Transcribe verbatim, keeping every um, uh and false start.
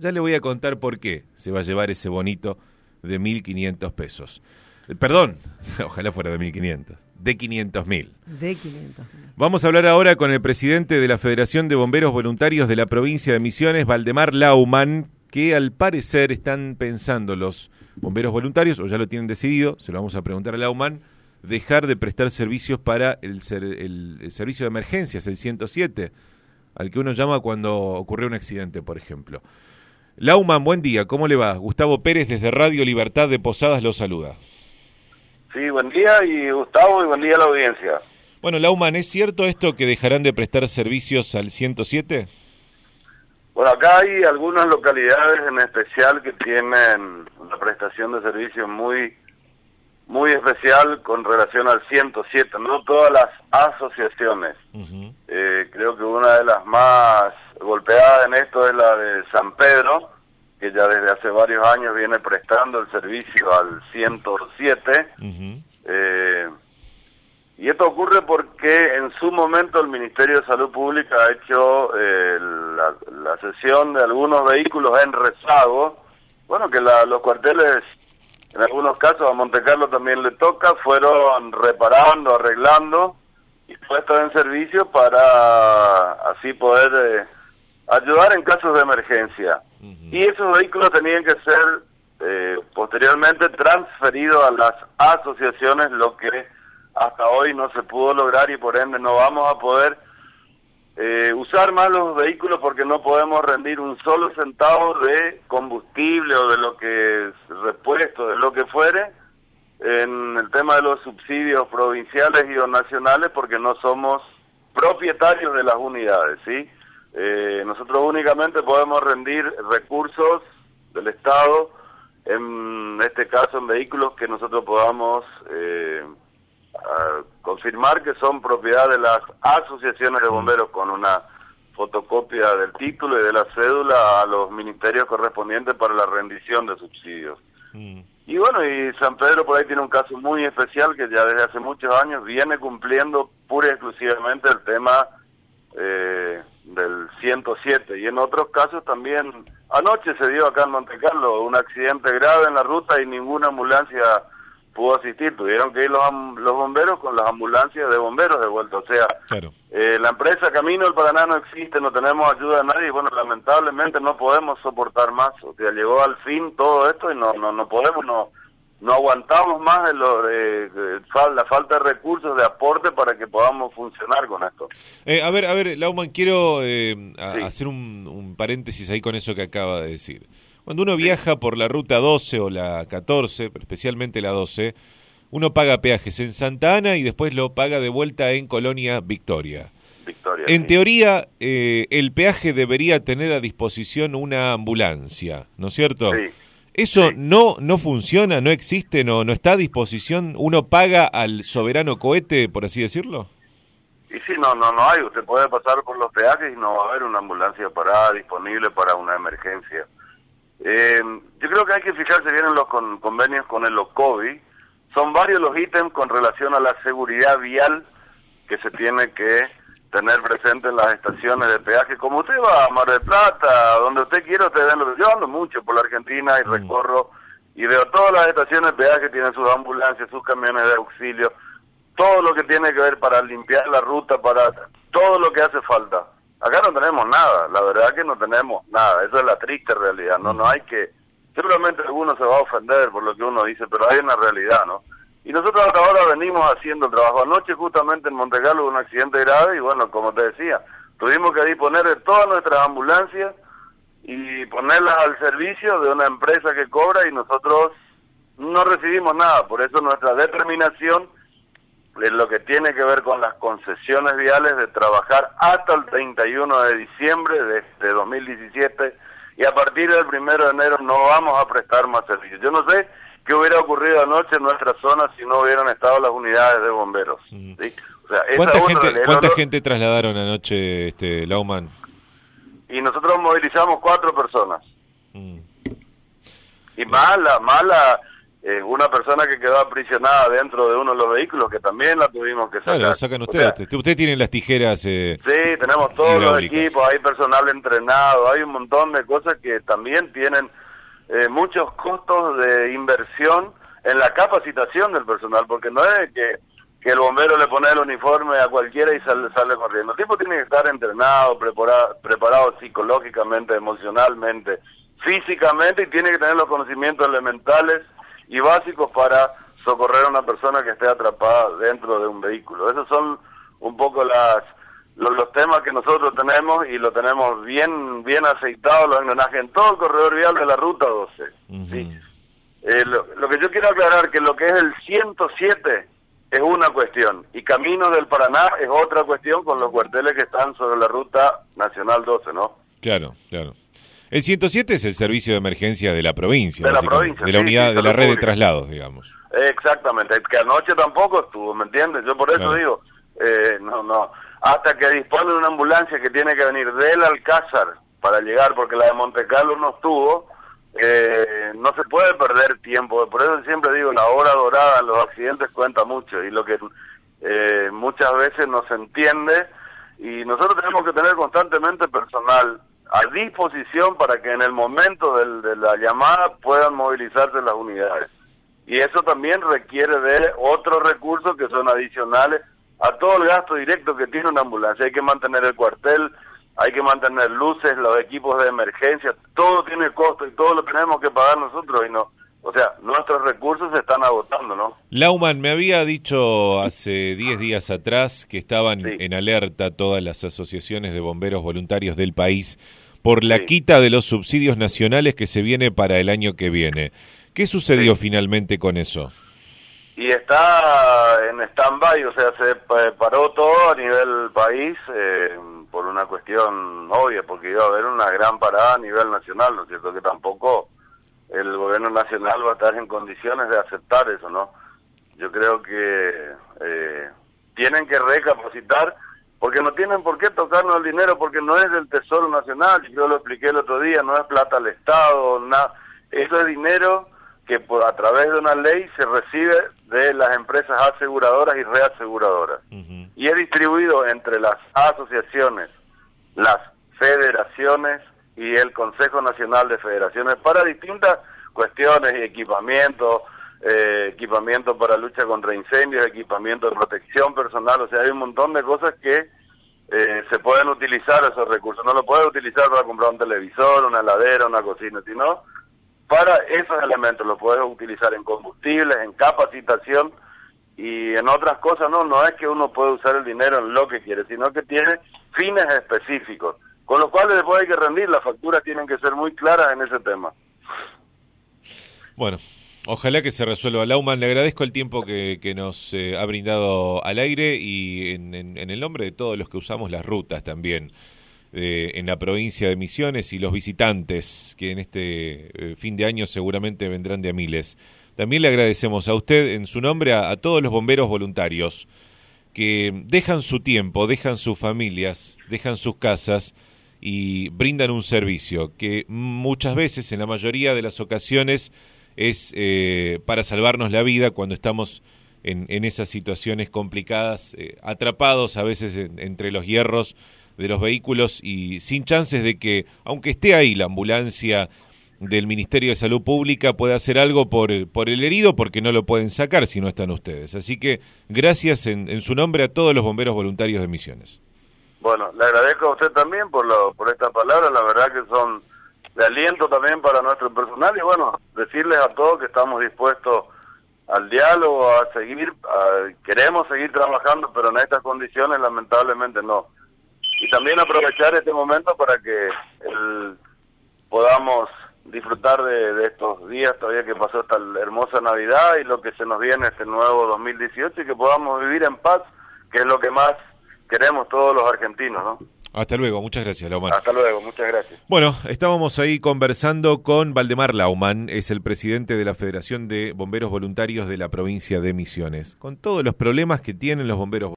Ya le voy a contar por qué se va a llevar ese bonito de mil quinientos pesos. Eh, perdón, ojalá fuera de mil quinientos, de quinientos mil. De quinientos mil. Vamos a hablar ahora con el presidente de la Federación de Bomberos Voluntarios de la provincia de Misiones, Valdemar Laumann, que al parecer están pensando los bomberos voluntarios, o ya lo tienen decidido, se lo vamos a preguntar a Laumann, dejar de prestar servicios para el, ser, el, el servicio de emergencias, el ciento siete, al que uno llama cuando ocurre un accidente, por ejemplo. Laumann, buen día, ¿cómo le va? Gustavo Pérez desde Radio Libertad de Posadas lo saluda. Sí, buen día y Gustavo y buen día a la audiencia. Bueno, Laumann, ¿es cierto esto que dejarán de prestar servicios al ciento siete? Bueno, acá hay algunas localidades en especial que tienen una prestación de servicios muy muy especial con relación al ciento siete, no todas las asociaciones. Uh-huh. Eh, creo que una de las más golpeadas en esto es la de San Pedro, que ya desde hace varios años viene prestando el servicio al ciento siete. Uh-huh. Eh, y esto ocurre porque en su momento el Ministerio de Salud Pública ha hecho eh, la, la cesión de algunos vehículos en rezago, bueno, que la, los cuarteles, en algunos casos a Montecarlo también le toca, fueron reparando, arreglando y puestos en servicio para así poder eh, ayudar en casos de emergencia. Uh-huh. Y esos vehículos tenían que ser eh, posteriormente transferidos a las asociaciones, lo que hasta hoy no se pudo lograr y por ende no vamos a poder eh, usar más los vehículos porque no podemos rendir un solo centavo de combustible o de lo que es repuesto, de lo que fuere, en el tema de los subsidios provinciales y o nacionales porque no somos propietarios de las unidades, ¿sí? Eh, nosotros únicamente podemos rendir recursos del Estado, en este caso en vehículos que nosotros podamos eh, a confirmar que son propiedad de las asociaciones de bomberos con una fotocopia del título y de la cédula a los ministerios correspondientes para la rendición de subsidios. Mm. Y bueno, y San Pedro por ahí tiene un caso muy especial que ya desde hace muchos años viene cumpliendo pura y exclusivamente el tema eh, del ciento siete. Y en otros casos también, anoche se dio acá en Montecarlo un accidente grave en la ruta y ninguna ambulancia pudo asistir, tuvieron que ir los, los bomberos con las ambulancias de bomberos de vuelta, o sea, claro. eh, la empresa Camino del Paraná no existe, no tenemos ayuda de nadie, y bueno, lamentablemente no podemos soportar más, o sea, llegó al fin todo esto y no no no podemos, no no aguantamos más de lo, de, de, de la falta de recursos, de aporte para que podamos funcionar con esto. Eh, a ver, a ver, Laumann, quiero eh, a, sí. hacer un, un paréntesis ahí con eso que acaba de decir. Cuando uno viaja por la ruta doce o la catorce, pero especialmente la doce, uno paga peajes en Santa Ana y después lo paga de vuelta en Colonia Victoria. Victoria en sí. teoría, eh, el peaje debería tener a disposición una ambulancia, ¿no es cierto? Sí. ¿Eso sí. no no funciona, no existe, no no está a disposición? ¿Uno paga al soberano cohete, por así decirlo? Y sí, no, no, no hay. Usted puede pasar por los peajes y no va a haber una ambulancia parada disponible para una emergencia. Eh, yo creo que hay que fijarse bien en los con, convenios con el OCOBI. Son varios los ítems con relación a la seguridad vial que se tiene que tener presente en las estaciones de peaje. Como usted va a Mar del Plata, donde usted quiera, usted ven lo, yo ando mucho por la Argentina y mm. recorro y veo todas las estaciones de peaje tienen sus ambulancias, sus camiones de auxilio, todo lo que tiene que ver para limpiar la ruta, para todo lo que hace falta. Acá no tenemos nada, la verdad que no tenemos nada, eso es la triste realidad, no no hay que, seguramente alguno se va a ofender por lo que uno dice, pero hay una realidad, ¿no? Y nosotros hasta ahora venimos haciendo el trabajo. Anoche justamente en Montecarlo hubo un accidente grave y bueno, como te decía, tuvimos que disponer de todas nuestras ambulancias y ponerlas al servicio de una empresa que cobra y nosotros no recibimos nada, por eso nuestra determinación es lo que tiene que ver con las concesiones viales de trabajar hasta el treinta y uno de diciembre de este dos mil diecisiete y a partir del primero de enero no vamos a prestar más servicios. Yo no sé qué hubiera ocurrido anoche en nuestra zona si no hubieran estado las unidades de bomberos. Mm. ¿Sí? O sea, ¿Cuánta, esa gente, realidad, ¿cuánta no, gente trasladaron anoche, este, Laumann? Y nosotros movilizamos cuatro personas. Mm. Y mala, mala... eh, una persona que quedó aprisionada dentro de uno de los vehículos, que también la tuvimos que sacar. Claro, lo sacan ustedes. O sea, usted, usted tiene las tijeras eh, Sí, tenemos todos los equipos, hay personal entrenado, hay un montón de cosas que también tienen eh, muchos costos de inversión en la capacitación del personal, porque no es que, que el bombero le pone el uniforme a cualquiera y sale, sale corriendo. El tipo tiene que estar entrenado, preparado, preparado psicológicamente, emocionalmente, físicamente, y tiene que tener los conocimientos elementales y básicos para socorrer a una persona que esté atrapada dentro de un vehículo. Esos son un poco las los, los temas que nosotros tenemos, y lo tenemos bien bien aceitados, los engranajes en todo el corredor vial de la Ruta doce. Uh-huh. ¿Sí? Eh, lo, lo que yo quiero aclarar que lo que es el ciento siete es una cuestión, y Caminos del Paraná es otra cuestión, con los cuarteles que están sobre la Ruta Nacional doce, ¿no? Claro, claro. El ciento siete es el servicio de emergencia de la provincia, de la provincia, de la sí, unidad, sí, de la red pública. de traslados, digamos. Exactamente, que anoche tampoco estuvo, ¿me entiendes? Yo por eso claro. digo, eh, no, no, hasta que dispone de una ambulancia que tiene que venir del Alcázar para llegar, porque la de Monte Carlo no estuvo, eh, no se puede perder tiempo. Por eso siempre digo, la hora dorada en los accidentes cuenta mucho, y lo que eh, muchas veces no se entiende, y nosotros tenemos que tener constantemente personal a disposición para que en el momento del, de la llamada puedan movilizarse las unidades. Y eso también requiere de otros recursos que son adicionales a todo el gasto directo que tiene una ambulancia. Hay que mantener el cuartel, hay que mantener luces, los equipos de emergencia, todo tiene costo y todo lo tenemos que pagar nosotros, y no, o sea, nuestros recursos se están agotando, ¿no? Lauman, me había dicho hace diez días atrás que estaban sí. en alerta todas las asociaciones de bomberos voluntarios del país por la sí. quita de los subsidios nacionales que se viene para el año que viene. ¿Qué sucedió sí. finalmente con eso? Y está en stand-by, o sea, se paró todo a nivel país eh, por una cuestión obvia, porque iba a haber una gran parada a nivel nacional, ¿no es cierto? Que tampoco el gobierno nacional va a estar en condiciones de aceptar eso, ¿no? Yo creo que eh, tienen que recapacitar, porque no tienen por qué tocarnos el dinero, porque no es del Tesoro Nacional, yo lo expliqué el otro día, no es plata al Estado, nada, eso es dinero que por, a través de una ley se recibe de las empresas aseguradoras y reaseguradoras. Uh-huh. Y es distribuido entre las asociaciones, las federaciones y el Consejo Nacional de Federaciones para distintas cuestiones y equipamiento, eh, equipamiento para lucha contra incendios, equipamiento de protección personal, o sea, hay un montón de cosas que eh, se pueden utilizar esos recursos. No lo puedes utilizar para comprar un televisor, una heladera, una cocina, sino para esos elementos. Lo puedes utilizar en combustibles, en capacitación y en otras cosas. No, no es que uno puede usar el dinero en lo que quiere, sino que tiene fines específicos, con los cuales después hay que rendir. Las facturas tienen que ser muy claras en ese tema. Bueno, ojalá que se resuelva. Lauman, le agradezco el tiempo que, que nos eh, ha brindado al aire, y en, en, en el nombre de todos los que usamos las rutas también eh, en la provincia de Misiones, y los visitantes que en este eh, fin de año seguramente vendrán de a miles. También le agradecemos a usted, en su nombre, a, a todos los bomberos voluntarios que dejan su tiempo, dejan sus familias, dejan sus casas y brindan un servicio que muchas veces, en la mayoría de las ocasiones, es eh, para salvarnos la vida cuando estamos en, en esas situaciones complicadas, eh, atrapados a veces en, entre los hierros de los vehículos y sin chances de que, aunque esté ahí la ambulancia del Ministerio de Salud Pública, pueda hacer algo por, por el herido, porque no lo pueden sacar si no están ustedes. Así que gracias en, en su nombre a todos los bomberos voluntarios de Misiones. Bueno, le agradezco a usted también por, lo, por estas palabras, la verdad que son de aliento también para nuestro personal, y bueno, decirles a todos que estamos dispuestos al diálogo, a seguir, a, queremos seguir trabajando, pero en estas condiciones lamentablemente no. Y también aprovechar este momento para que el, podamos disfrutar de, de estos días todavía que pasó esta hermosa Navidad y lo que se nos viene este nuevo dos mil dieciocho, y que podamos vivir en paz, que es lo que más queremos todos los argentinos, ¿no? Hasta luego, muchas gracias, Lauman. Hasta luego, muchas gracias. Bueno, estábamos ahí conversando con Valdemar Lauman, es el presidente de la Federación de Bomberos Voluntarios de la provincia de Misiones, con todos los problemas que tienen los bomberos